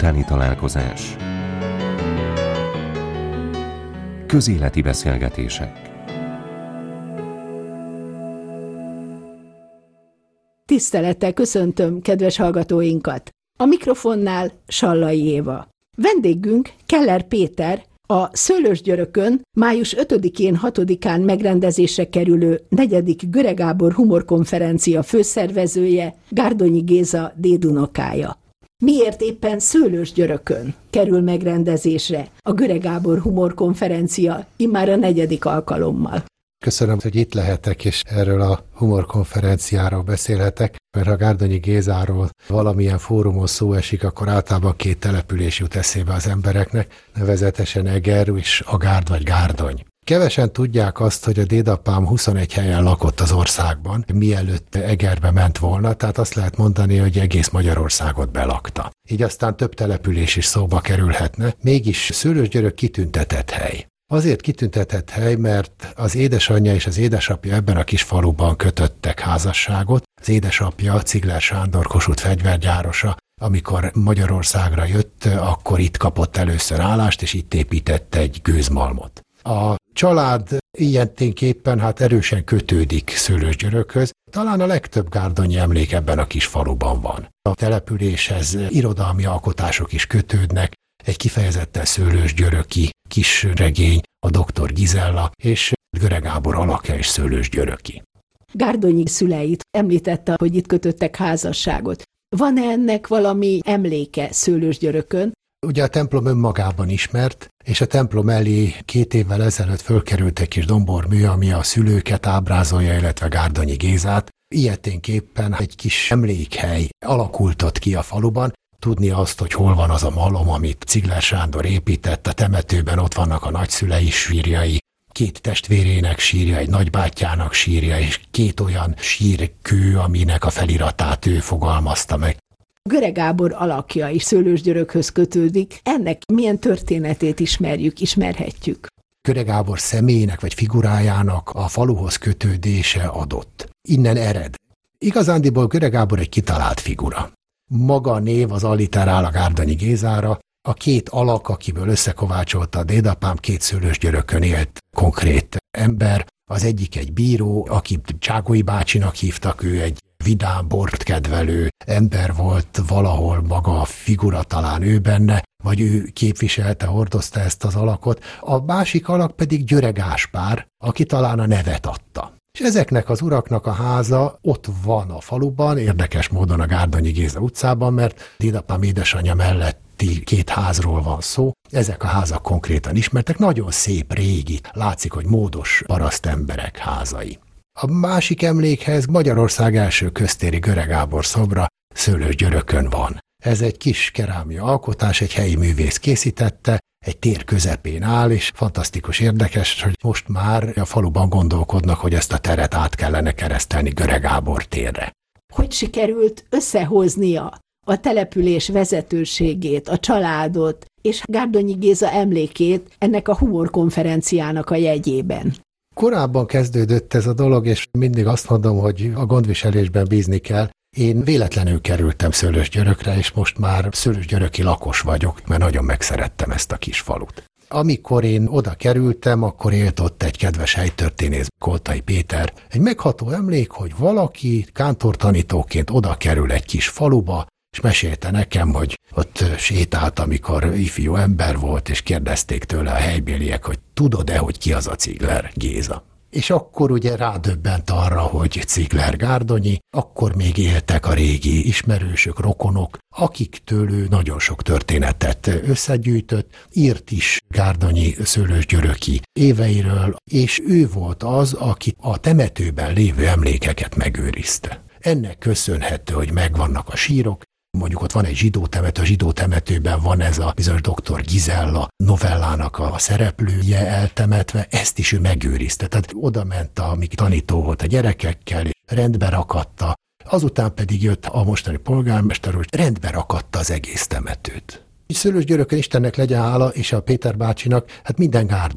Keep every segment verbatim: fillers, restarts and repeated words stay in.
utáni találkozás. Közéleti beszélgetések. Tisztelettel köszöntöm kedves hallgatóinkat! A mikrofonnál Sallai Éva. Vendégünk Keller Péter, a Szőlősgyörökön május ötödikén hatodikán megrendezésre kerülő negyedik Göre Gábor humorkonferencia főszervezője, Gárdonyi Géza dédunokája. Miért éppen Szőlősgyörökön kerül megrendezésre a Göre Gábor humorkonferencia immár a negyedik alkalommal? Köszönöm, hogy itt lehetek, és erről a humorkonferenciáról beszélhetek, mert ha Gárdonyi Gézáról valamilyen fórumon szó esik, akkor általában két település jut eszébe az embereknek, nevezetesen Eger és a Gárd vagy Gárdony. Kevesen tudják azt, hogy a dédapám huszonegy helyen lakott az országban, mielőtt Egerbe ment volna, tehát azt lehet mondani, hogy egész Magyarországot belakta. Így aztán több település is szóba kerülhetne, mégis Szőlősgyörök kitüntetett hely. Azért kitüntetett hely, mert az édesanyja és az édesapja ebben a kis faluban kötöttek házasságot. Az édesapja Cigler Sándor Kossuth fegyvergyárosa, amikor Magyarországra jött, akkor itt kapott először állást, és itt épített egy gőzmalmot. A család ilyenténképpen hát erősen kötődik Szőlősgyörökhöz. Talán a legtöbb gárdonyi emlék ebben a kis faluban van. A településhez irodalmi alkotások is kötődnek, egy kifejezetten szőlősgyöröki kis regény, a doktor Gizella, és Göre Gábor alakja is szőlősgyöröki. Gárdonyi szüleit említette, hogy itt kötöttek házasságot. Van-e ennek valami emléke Szőlősgyörökön? Ugye a templom önmagában ismert, és a templom elé két évvel ezelőtt fölkerült egy kis dombormű, ami a szülőket ábrázolja, illetve Gárdonyi Gézát. Ilyeténképpen egy kis emlékhely alakult ott ki a faluban. Tudni azt, hogy hol van az a malom, amit Cigler Sándor épített, a temetőben ott vannak a nagyszülei sírjai, két testvérének sírja, egy nagybátyjának sírja, és két olyan sírkő, aminek a feliratát ő fogalmazta meg. Göre Gábor alakja is Szőlősgyörökhöz kötődik. Ennek milyen történetét ismerjük, ismerhetjük? Göre Gábor személyének vagy figurájának a faluhoz kötődése adott. Innen ered. Igazándiból Göre Gábor egy kitalált figura. Maga a név az alliterál a Gárdonyi Gézára, a két alak, akiből összekovácsolta a dédapám, két Szőlősgyörökön élt konkrét ember. Az egyik egy bíró, akit Cságói bácsinak hívtak, ő egy vidám, bort kedvelő ember volt, valahol maga a figura talán ő benne, vagy ő képviselte, hordozta ezt az alakot. A másik alak pedig Györe Gáspár, aki talán a nevet adta. És ezeknek az uraknak a háza ott van a faluban, érdekes módon a Gárdonyi Géza utcában, mert dédapám édesanyja melletti két házról van szó. Ezek a házak konkrétan ismertek, nagyon szép, régi, látszik, hogy módos parasztemberek házai. A másik emlékhez Magyarország első köztéri Göre Gábor szobra Szőlősgyörökön van. Ez egy kis kerámia alkotás, egy helyi művész készítette, egy tér közepén áll, és fantasztikus érdekes, hogy most már a faluban gondolkodnak, hogy ezt a teret át kellene keresztelni Göre Gábor térre. Hogy sikerült összehoznia a település vezetőségét, a családot és Gárdonyi Géza emlékét ennek a humorkonferenciának a jegyében? Korábban kezdődött ez a dolog, és mindig azt mondom, hogy a gondviselésben bízni kell. Én véletlenül kerültem Szőlősgyörökre, és most már szőlősgyöröki lakos vagyok, mert nagyon megszerettem ezt a kis falut. Amikor én oda kerültem, akkor élt ott egy kedves helytörténész, Koltai Péter. Egy megható emlék, hogy valaki kántortanítóként oda kerül egy kis faluba, és mesélte nekem, hogy ott sétált, amikor ifjú ember volt, és kérdezték tőle a helybéliek, hogy tudod-e, hogy ki az a Cigler Géza. És akkor ugye rádöbbent arra, hogy Cigler Gárdonyi, akkor még éltek a régi ismerősök, rokonok, akiktől ő nagyon sok történetet összegyűjtött, írt is Gárdonyi szőlősgyöröki éveiről, és ő volt az, aki a temetőben lévő emlékeket megőrizte. Ennek köszönhető, hogy megvannak a sírok. Mondjuk ott van egy zsidó temető, a zsidó temetőben van ez a bizonyos doktor Gizella novellának a szereplője eltemetve, ezt is ő megőrizte. Tehát oda ment, amíg tanító volt a gyerekekkel, és rendbe rakatta. Azután pedig jött a mostani polgármester, hogy rendbe rakatta az egész temetőt. Szőlősgyörökön Istennek legyen hála, és a Péter bácsinak, hát minden gárdonyi.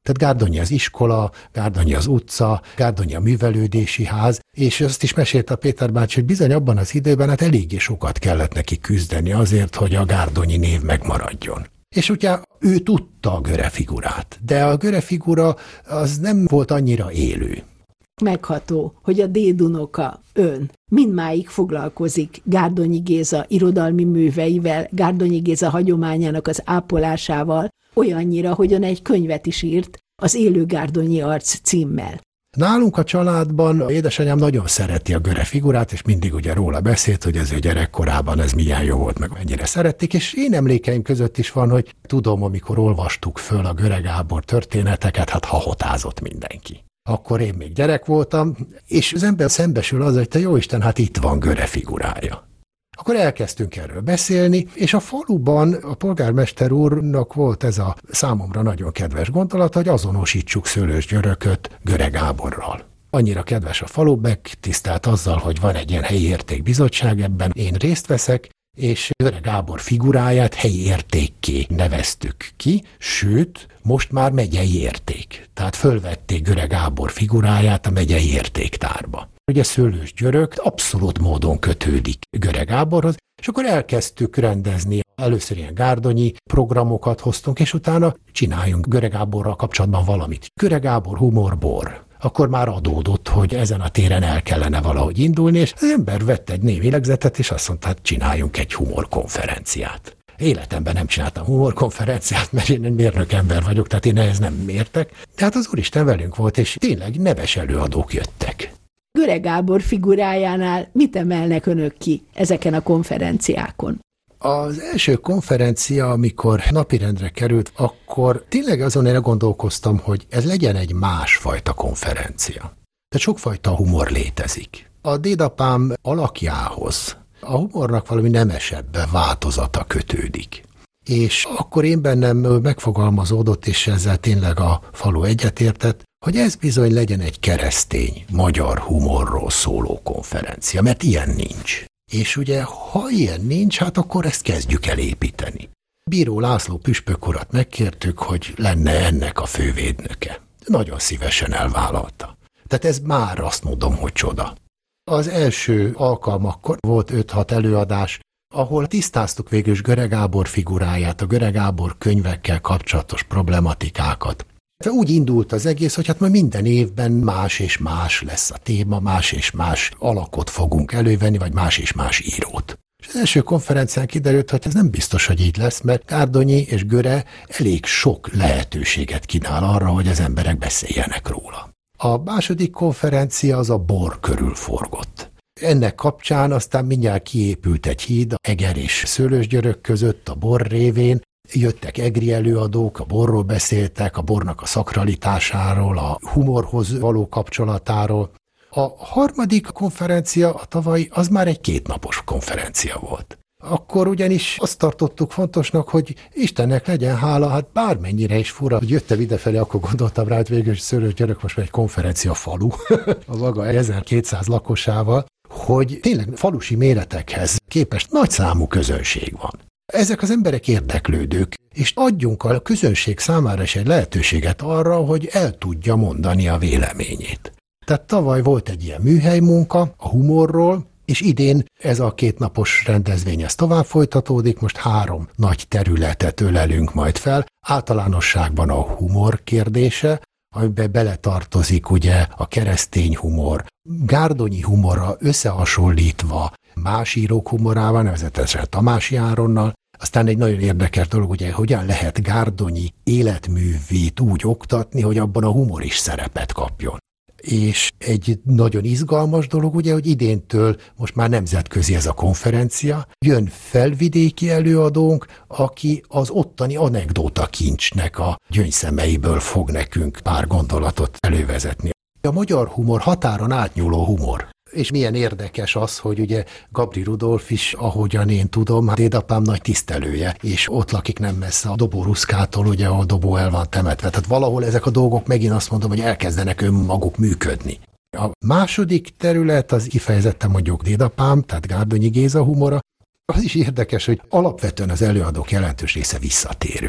Tehát Gárdonyi az iskola, Gárdonyi az utca, Gárdonyi a művelődési ház, és azt is mesélte a Péter bácsi, hogy bizony abban az időben hát eléggé sokat kellett neki küzdeni azért, hogy a Gárdonyi név megmaradjon. És ugye ő tudta a Göre figurát, de a Göre figura az nem volt annyira élő. Megható, hogy a dédunoka, ön, mindmáig foglalkozik Gárdonyi Géza irodalmi műveivel, Gárdonyi Géza hagyományának az ápolásával, olyannyira, hogy ön egy könyvet is írt, az Élő Gárdonyi arc címmel. Nálunk a családban édesanyám nagyon szereti a Göre figurát, és mindig ugye róla beszélt, hogy az ő gyerekkorában ez milyen jó volt, meg mennyire szerették, és én emlékeim között is van, hogy tudom, amikor olvastuk föl a Göre Gábor történeteket, hát hahotázott mindenki. Akkor én még gyerek voltam, és az ember szembesül az, hogy te jóisten, hát itt van Göre figurája. Akkor elkezdtünk erről beszélni, és a faluban a polgármester úrnak volt ez a számomra nagyon kedves gondolat, hogy azonosítsuk Szőlős Györököt Göre Gáborral. Annyira kedves a falu, megtisztelt azzal, hogy van egy ilyen helyi értékbizottság, ebben én részt veszek, és Göre Gábor figuráját helyi értékké neveztük ki, sőt, most már megyei érték. Tehát fölvették Göre Gábor figuráját a megyei értéktárba. Ugye Szőlős Györök abszolút módon kötődik Göre Gáborhoz, és akkor elkezdtük rendezni. Először ilyen gárdonyi programokat hoztunk, és utána csináljunk Göre Gáborral kapcsolatban valamit. Göre Gábor humorbor. Akkor már adódott, hogy ezen a téren el kellene valahogy indulni, és az ember vett egy névlélegzetet, és azt mondta, hát csináljunk egy humorkonferenciát. Életemben nem csináltam humorkonferenciát, mert én egy mérnök ember vagyok, tehát én ehhez nem mértek. De hát az Úristen velünk volt, és tényleg neves előadók jöttek. Göre Gábor figurájánál mit emelnek önök ki ezeken a konferenciákon? Az első konferencia, amikor napirendre került, akkor tényleg azon elgondolkoztam, hogy ez legyen egy másfajta konferencia. Tehát sokfajta humor létezik. A dédapám alakjához a humornak valami nemesebb változata kötődik. És akkor én bennem megfogalmazódott, és ezzel tényleg a falu egyetértett, hogy ez bizony legyen egy keresztény, magyar humorról szóló konferencia, mert ilyen nincs. És ugye, ha ilyen nincs, hát akkor ezt kezdjük el építeni. Bíró László püspök urat megkértük, hogy lenne ennek a fővédnöke. Nagyon szívesen elvállalta. Tehát ez már azt mondom, hogy csoda. Az első alkalmakkor volt öt-hat előadás, ahol tisztáztuk végül is Göre Gábor figuráját, a Göre Gábor könyvekkel kapcsolatos problematikákat. Úgy indult az egész, hogy hát majd minden évben más és más lesz a téma, más és más alakot fogunk elővenni, vagy más és más írót. És az első konferencián kiderült, hogy ez nem biztos, hogy így lesz, mert Gárdonyi és Göre elég sok lehetőséget kínál arra, hogy az emberek beszéljenek róla. A második konferencia az a bor körül forgott. Ennek kapcsán aztán mindjárt kiépült egy híd Eger és Szőlősgyörök között a bor révén. Jöttek egri előadók, a borról beszéltek, a bornak a szakralitásáról, a humorhoz való kapcsolatáról. A harmadik konferencia, a tavalyi, az már egy kétnapos konferencia volt. Akkor ugyanis azt tartottuk fontosnak, hogy Istennek legyen hála, hát bármennyire is fura, hogy jöttem idefelé, akkor gondoltam rá, hogy végül is Szőlősgyörök most már egy konferencia falu, a maga ezerkétszáz lakosával, hogy tényleg falusi méretekhez képest nagy számú közönség van. Ezek az emberek érdeklődők, és adjunk a közönség számára is egy lehetőséget arra, hogy el tudja mondani a véleményét. Tehát tavaly volt egy ilyen műhelymunka a humorról, és idén ez a kétnapos rendezvény ez tovább folytatódik, most három nagy területet ölelünk majd fel. Általánosságban a humor kérdése, amiben beletartozik ugye a keresztény humor, Gárdonyi humora összehasonlítva más írók humorával, nevezetesen Tamási Áronnal. Aztán egy nagyon érdekes dolog, ugye, hogyan lehet Gárdonyi életművét úgy oktatni, hogy abban a humor is szerepet kapjon. És egy nagyon izgalmas dolog, ugye, hogy idéntől most már nemzetközi ez a konferencia, jön felvidéki előadónk, aki az ottani anekdóta kincsnek a gyöngyszemeiből fog nekünk pár gondolatot elővezetni. A magyar humor határon átnyúló humor. És milyen érdekes az, hogy ugye Gabri Rudolf is, ahogyan én tudom, hát dédapám nagy tisztelője, és ott lakik nem messze a Dobó Ruszkától, ugye, ahol Dobó el van temetve. Tehát valahol ezek a dolgok megint azt mondom, hogy elkezdenek önmaguk működni. A második terület az kifejezetten mondjuk dédapám, tehát Gárdonyi Géza humora. Az is érdekes, hogy alapvetően az előadók jelentős része visszatérő.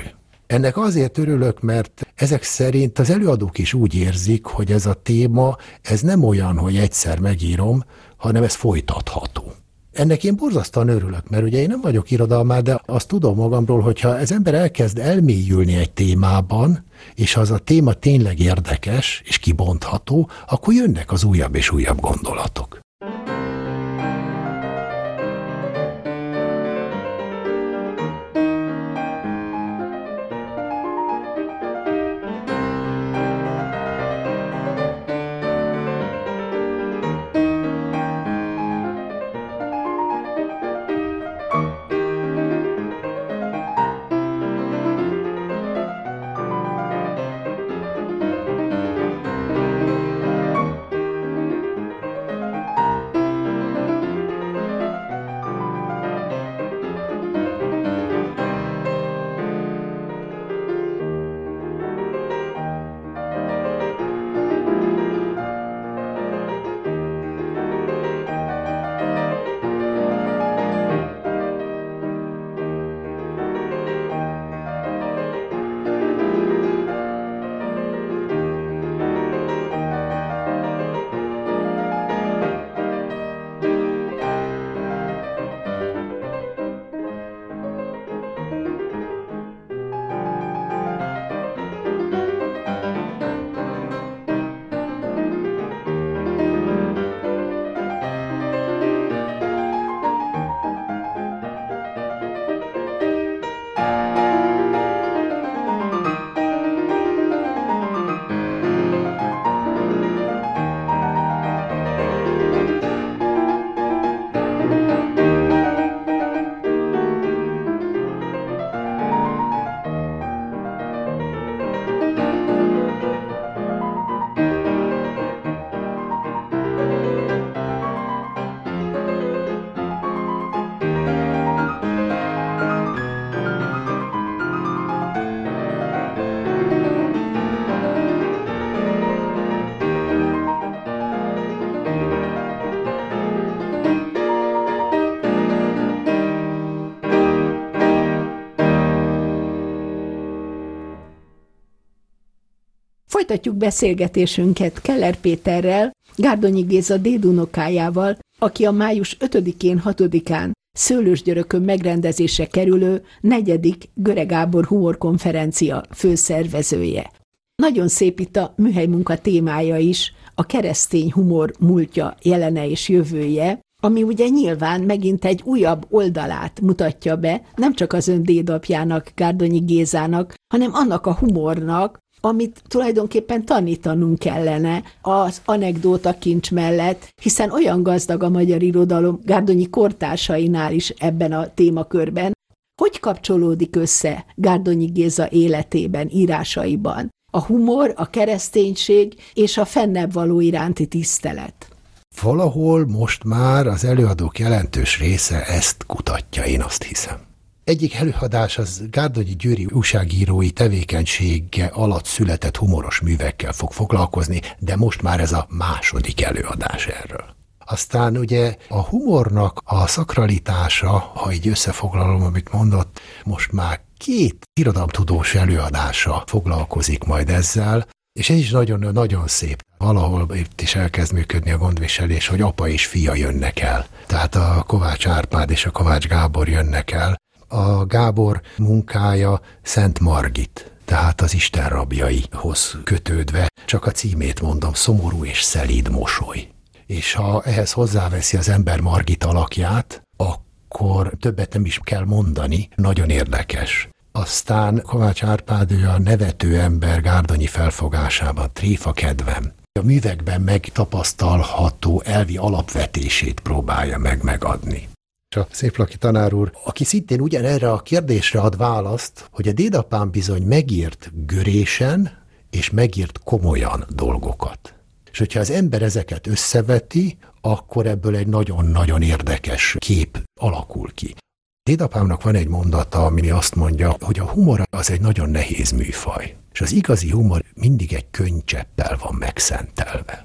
Ennek azért örülök, mert ezek szerint az előadók is úgy érzik, hogy ez a téma, ez nem olyan, hogy egyszer megírom, hanem ez folytatható. Ennek én borzasztóan örülök, mert ugye én nem vagyok irodalmár, de azt tudom magamról, hogyha az ember elkezd elmélyülni egy témában, és ha az a téma tényleg érdekes és kibontható, akkor jönnek az újabb és újabb gondolatok. Folytatjuk beszélgetésünket Keller Péterrel, Gárdonyi Géza dédunokájával, aki a május ötödikén, hatodikán Szőlősgyörökön megrendezésre kerülő negyedik Göre Gábor humorkonferencia főszervezője. Nagyon szép itt a műhelymunka témája is, a keresztény humor múltja, jelene és jövője, ami ugye nyilván megint egy újabb oldalát mutatja be, nem csak az ön dédapjának, Gárdonyi Gézának, hanem annak a humornak, amit tulajdonképpen tanítanunk kellene az anekdóta kincs mellett, hiszen olyan gazdag a magyar irodalom Gárdonyi kortársainál is ebben a témakörben. Hogy kapcsolódik össze Gárdonyi Géza életében, írásaiban a humor, a kereszténység és a fennebb való iránti tisztelet? Valahol most már az előadók jelentős része ezt kutatja, én azt hiszem. Egyik előadás az Gárdonyi Győri újságírói tevékenysége alatt született humoros művekkel fog foglalkozni, de most már ez a második előadás erről. Aztán ugye a humornak a szakralitása, ha így összefoglalom, amit mondott, most már két irodalomtudós előadása foglalkozik majd ezzel, és ez is nagyon-nagyon szép. Valahol itt is elkezd működni a gondviselés, hogy apa és fia jönnek el. Tehát a Kovács Árpád és a Kovács Gábor jönnek el. A Gábor munkája Szent Margit, tehát az Isten rabjaihoz kötődve, csak a címét mondom, szomorú és szelíd mosoly. És ha ehhez hozzáveszi az ember Margit alakját, akkor többet nem is kell mondani, nagyon érdekes. Aztán Kovács Árpád, ő a nevető ember Gárdonyi felfogásában, tréfa kedvem. A művekben megtapasztalható elvi alapvetését próbálja meg megadni. A Széplaki tanár úr, aki szintén ugyanerre a kérdésre ad választ, hogy a dédapám bizony megírt görésen, és megírt komolyan dolgokat. És hogyha az ember ezeket összeveti, akkor ebből egy nagyon-nagyon érdekes kép alakul ki. Dédapámnak van egy mondata, ami azt mondja, hogy a humor az egy nagyon nehéz műfaj, és az igazi humor mindig egy könnycseppel van megszentelve.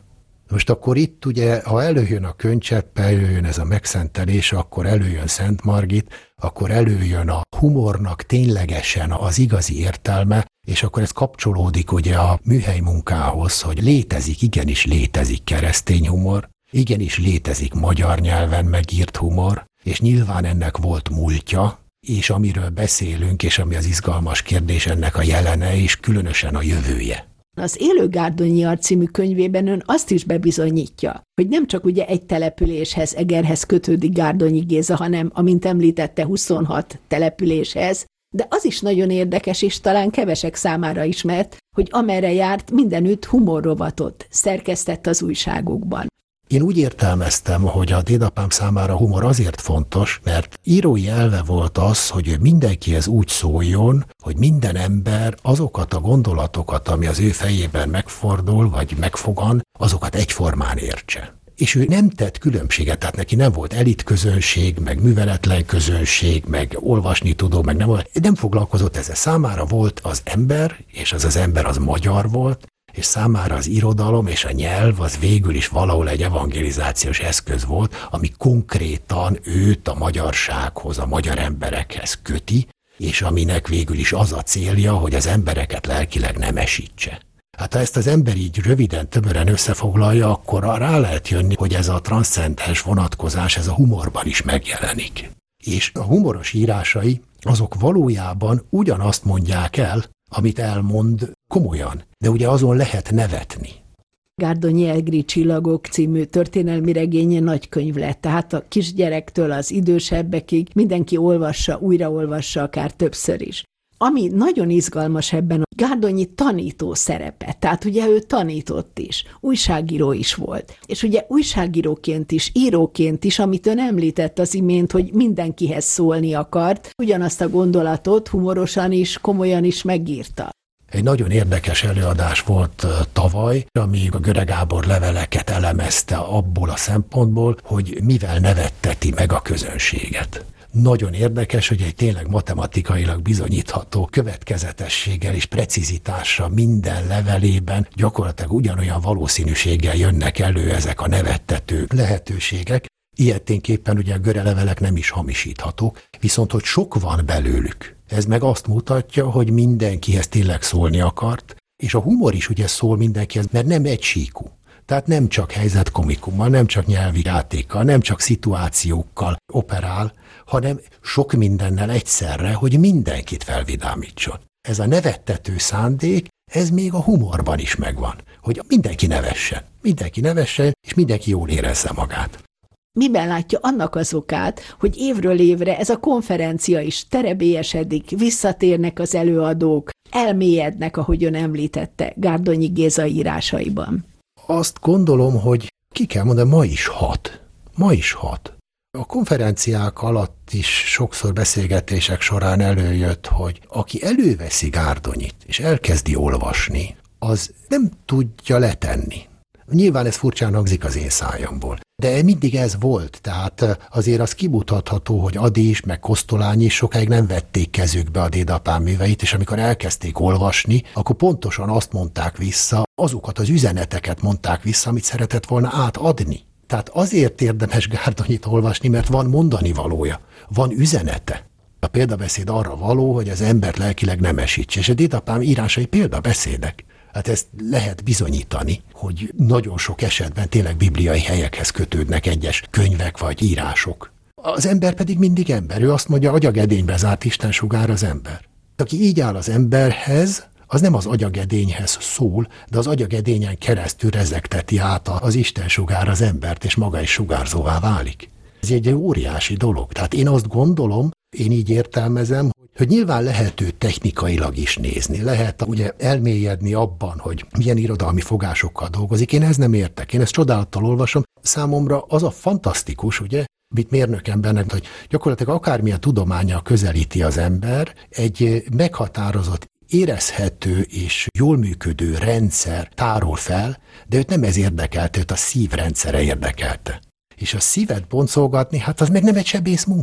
Most akkor itt ugye, ha előjön a Könycsepp, előjön ez a megszentelés, akkor előjön Szent Margit, akkor előjön a humornak ténylegesen az igazi értelme, és akkor ez kapcsolódik ugye a műhely munkához, hogy létezik, igenis létezik keresztény humor, igenis létezik magyar nyelven megírt humor, és nyilván ennek volt múltja, és amiről beszélünk, és ami az izgalmas kérdés, ennek a jelene, és különösen a jövője. Az Élő Gárdonyi Art című könyvében ön azt is bebizonyítja, hogy nem csak ugye egy településhez, Egerhez kötődik Gárdonyi Géza, hanem, amint említette, huszonhat településhez, de az is nagyon érdekes, és talán kevesek számára ismert, hogy amerre járt, mindenütt humorrovatot szerkesztett az újságokban. Én úgy értelmeztem, hogy a dédapám számára a humor azért fontos, mert írói elve volt az, hogy mindenkihez úgy szóljon, hogy minden ember azokat a gondolatokat, ami az ő fejében megfordul, vagy megfogan, azokat egyformán értse. És ő nem tett különbséget, tehát neki nem volt elitközönség, meg műveletlen közönség, meg olvasni tudó, meg nem, nem foglalkozott ezzel. Számára volt az ember, és az az ember az magyar volt, és számára az irodalom és a nyelv az végül is valahol egy evangelizációs eszköz volt, ami konkrétan őt a magyarsághoz, a magyar emberekhez köti, és aminek végül is az a célja, hogy az embereket lelkileg nemesítse. Hát ha ezt az ember így röviden, tömören összefoglalja, akkor rá lehet jönni, hogy ez a transzcendens vonatkozás, ez a humorban is megjelenik. És a humoros írásai, azok valójában ugyanazt mondják el, amit elmond komolyan, de ugye azon lehet nevetni. Gárdonyi Egri Csillagok című történelmi regénye nagy könyv lett, tehát a kisgyerektől az idősebbekig mindenki olvassa, újraolvassa, akár többször is. Ami nagyon izgalmas ebben, a Gárdonyi tanító szerepe, tehát ugye ő tanított is, újságíró is volt. És ugye újságíróként is, íróként is, amit ön említett az imént, hogy mindenkihez szólni akart, ugyanazt a gondolatot humorosan is, komolyan is megírta. Egy nagyon érdekes előadás volt tavaly, ami a Göre Gábor leveleket elemezte abból a szempontból, hogy mivel nevetteti meg a közönséget. Nagyon érdekes, hogy egy tényleg matematikailag bizonyítható következetességgel és precizitással minden levelében gyakorlatilag ugyanolyan valószínűséggel jönnek elő ezek a nevettető lehetőségek. Ilyeténképpen ugye a Göre levelek nem is hamisíthatók, viszont hogy sok van belőlük. Ez meg azt mutatja, hogy mindenkihez tényleg szólni akart, és a humor is ugye szól mindenkihez, mert nem egysíkú. Tehát nem csak helyzetkomikummal, nem csak nyelvi játékkal, nem csak szituációkkal operál, hanem sok mindennel egyszerre, hogy mindenkit felvidámítson. Ez a nevettető szándék, ez még a humorban is megvan, hogy mindenki nevessen, mindenki nevessen, és mindenki jól érezze magát. Miben látja annak az okát, hogy évről évre ez a konferencia is terebélyesedik, visszatérnek az előadók, elmélyednek, ahogy ön említette, Gárdonyi Géza írásaiban? Azt gondolom, hogy ki kell mondani, ma is hat. Ma is hat. A konferenciák alatt is sokszor beszélgetések során előjött, hogy aki előveszi Gárdonyit, és elkezdi olvasni, az nem tudja letenni. Nyilván ez furcsán hangzik az én szájamból. De mindig ez volt, tehát azért az kimutatható, hogy Ady is, meg Kosztolányi is sokáig nem vették kezükbe a dédapám műveit, és amikor elkezdték olvasni, akkor pontosan azt mondták vissza, azokat az üzeneteket mondták vissza, amit szeretett volna átadni. Tehát azért érdemes Gárdonyit olvasni, mert van mondani valója, van üzenete. A példabeszéd arra való, hogy az embert lelkileg nemesítse, és a dédapám írásai példabeszédek. Hát ezt lehet bizonyítani, hogy nagyon sok esetben tényleg bibliai helyekhez kötődnek egyes könyvek vagy írások. Az ember pedig mindig ember. Ő azt mondja, agyagedénybe zárt Isten sugár az ember. Aki így áll az emberhez, az nem az agyagedényhez szól, de az agyagedényen keresztül rezegteti át az Isten sugár az embert, és maga is sugárzóvá válik. Ez egy óriási dolog. Tehát én azt gondolom, én így értelmezem, hogy nyilván lehet őt technikailag is nézni, lehet ugye elmélyedni abban, hogy milyen irodalmi fogásokkal dolgozik. Én ez nem értek, én ezt csodálattal olvasom. Számomra az a fantasztikus, ugye, mit mérnökembernek, hogy gyakorlatilag akármilyen tudománnyal közelíti az ember, egy meghatározott, érezhető és jól működő rendszer tárol fel, de őt nem ez érdekelte, őt a szívrendszere érdekelte. És a szívet boncolgatni, hát az meg nem egy sebész munka.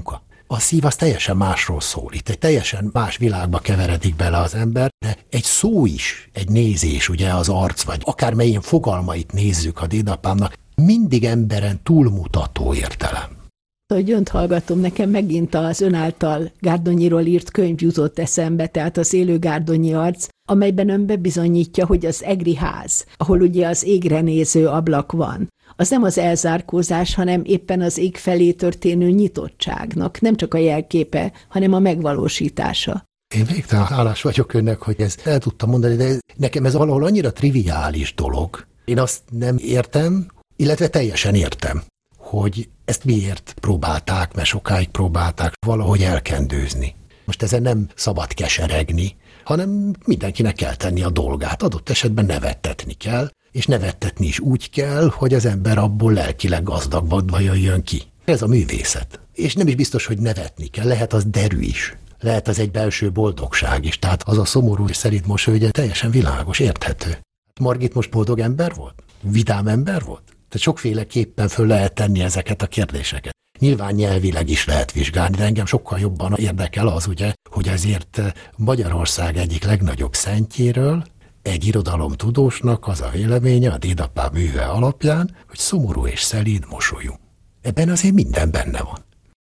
A szív az teljesen másról szól. Itt egy teljesen más világba keveredik bele az ember, de egy szó is, egy nézés, ugye az arc, vagy akármelyen fogalmait nézzük a dédapámnak, mindig emberen túlmutató értelem. Hogy önt hallgatom, nekem megint az ön által Gárdonyiról írt könyv jutott eszembe, tehát az Élő Gárdonyi arc, amelyben ön bebizonyítja, hogy az egri ház, ahol ugye az égre néző ablak van, az nem az elzárkózás, hanem éppen az ég felé történő nyitottságnak, nem csak a jelképe, hanem a megvalósítása. Én végtelen hálás vagyok önnek, hogy ezt el tudtam mondani, de nekem ez valahol annyira triviális dolog. Én azt nem értem, illetve teljesen értem, hogy ezt miért próbálták, mert sokáig próbálták valahogy elkendőzni. Most ezen nem szabad keseregni, hanem mindenkinek kell tenni a dolgát. Adott esetben nevettetni kell, és nevettetni is úgy kell, hogy az ember abból lelkileg gazdagban jöjjön ki. Ez a művészet. És nem is biztos, hogy nevetni kell, lehet az derű is. Lehet az egy belső boldogság is. Tehát az a szomorú és szerint mosoly teljesen világos, érthető. Margit most boldog ember volt? Vidám ember volt? Tehát sokféleképpen föl lehet tenni ezeket a kérdéseket. Nyilván nyelvileg is lehet vizsgálni, de engem sokkal jobban érdekel az, ugye, hogy ezért Magyarország egyik legnagyobb szentjéről egy irodalomtudósnak az a véleménye a dédapám műve alapján, hogy szomorú és szelíd mosolyú. Ebben azért minden benne van.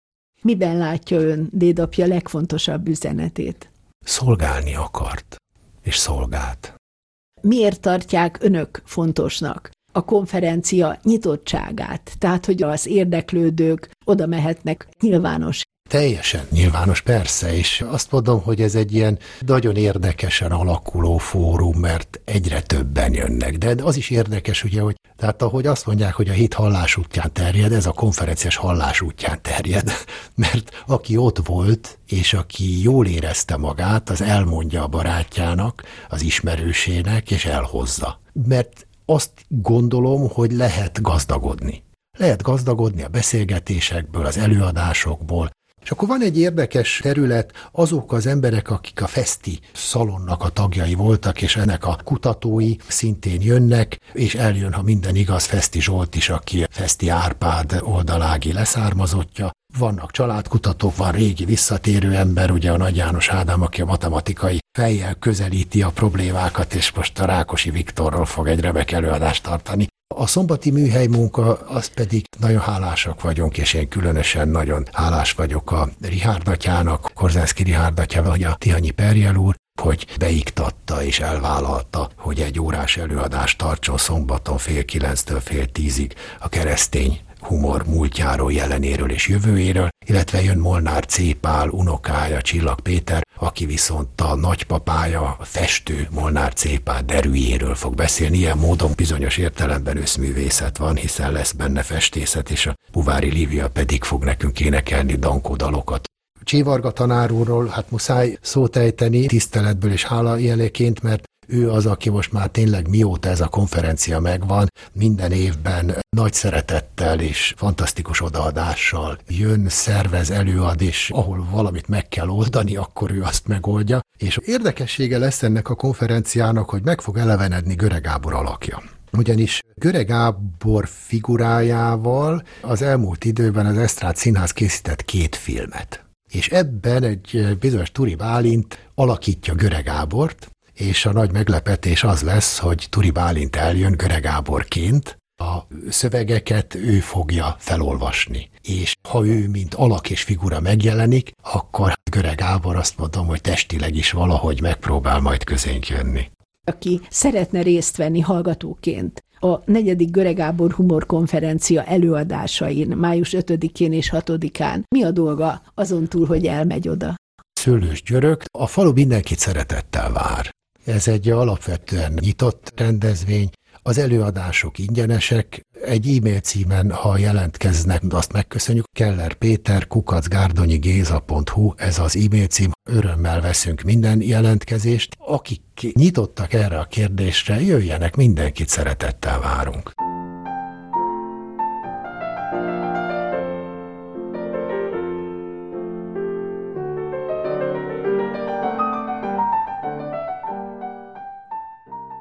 Miben látja ön dédapja legfontosabb üzenetét? Szolgálni akart, és szolgált. Miért tartják önök fontosnak a konferencia nyitottságát, tehát hogy az érdeklődők oda mehetnek nyilvános? Teljesen nyilvános, persze, és azt mondom, hogy ez egy ilyen nagyon érdekesen alakuló fórum, mert egyre többen jönnek. De az is érdekes, ugye, hogy tehát ahogy azt mondják, hogy a hit hallás útján terjed, ez a konferenciás hallás útján terjed, mert aki ott volt, és aki jól érezte magát, az elmondja a barátjának, az ismerősének, és elhozza. Mert azt gondolom, hogy lehet gazdagodni. Lehet gazdagodni a beszélgetésekből, az előadásokból. És akkor van egy érdekes terület, azok az emberek, akik a Feszti szalonnak a tagjai voltak, és ennek a kutatói szintén jönnek, és eljön, ha minden igaz, Feszti Zsolt is, aki Feszti Árpád oldalági leszármazottja. Vannak családkutatók, van régi visszatérő ember, ugye a Nagy János Ádám, aki a matematikai fejjel közelíti a problémákat, és most a Rákosi Viktorról fog egy remek előadást tartani. A szombati műhely munka, az pedig nagyon hálásak vagyunk, és én különösen nagyon hálás vagyok a Richárd atyának, Korzánszky Richárd atya, vagy a Tihanyi Perjel úr, hogy beiktatta és elvállalta, hogy egy órás előadást tartson szombaton fél kilenctől fél tízig a keresztény humor múltjáról, jelenéről és jövőjéről, illetve jön Molnár C. Pál unokája, Csillag Péter, aki viszont a nagypapája, a festő Molnár C. Pál derűjéről fog beszélni. Ilyen módon bizonyos értelemben összművészet van, hiszen lesz benne festészet, és a Buvári Lívia pedig fog nekünk énekelni dankó dalokat. Csivarga tanár úrról hát muszáj szót ejteni, tiszteletből és hála jeléként, mert ő az, aki most már tényleg mióta ez a konferencia megvan, minden évben nagy szeretettel és fantasztikus odaadással jön, szervez, előad, és ahol valamit meg kell oldani, akkor ő azt megoldja. És érdekessége lesz ennek a konferenciának, hogy meg fog elevenedni Göre Gábor alakja. Ugyanis Göre Gábor figurájával az elmúlt időben az Esztrád Színház készített két filmet. És ebben egy bizonyos Turi Bálint alakítja Göre Gábort, és a nagy meglepetés az lesz, hogy Turi Bálint eljön Göre Gáborként, a szövegeket ő fogja felolvasni. És ha ő, mint alak és figura megjelenik, akkor Göre Gábor azt mondom, hogy testileg is valahogy megpróbál majd közénk jönni. Aki szeretne részt venni hallgatóként a negyedik Göre Gábor humorkonferencia előadásain, május ötödikén és hatodikán, mi a dolga azon túl, hogy elmegy oda? Szőlős Györök, a falu mindenkit szeretettel vár. Ez egy alapvetően nyitott rendezvény, az előadások ingyenesek, egy e-mail címen, ha jelentkeznek, azt megköszönjük, Keller Péter kukac gárdonyi géza pont hu, ez az e-mail cím, örömmel veszünk minden jelentkezést. Akik nyitottak erre a kérdésre, jöjjenek, mindenkit szeretettel várunk.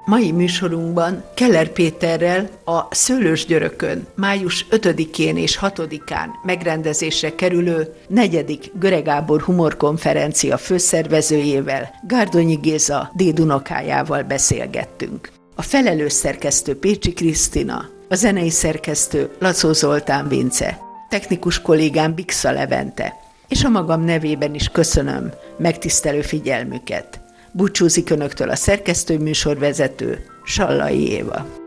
Mai műsorunkban Keller Péterrel a Szőlősgyörökön május ötödikén és hatodikán megrendezésre kerülő negyedik Göre Gábor humorkonferencia főszervezőjével, Gárdonyi Géza dédunokájával beszélgettünk. A felelős szerkesztő Pécsi Krisztina, a zenei szerkesztő Lacó Zoltán Vince, technikus kollégám Bixa Levente, és a magam nevében is köszönöm megtisztelő figyelmüket. Búcsúzik önöktől a szerkesztő műsorvezető, Sallai Éva.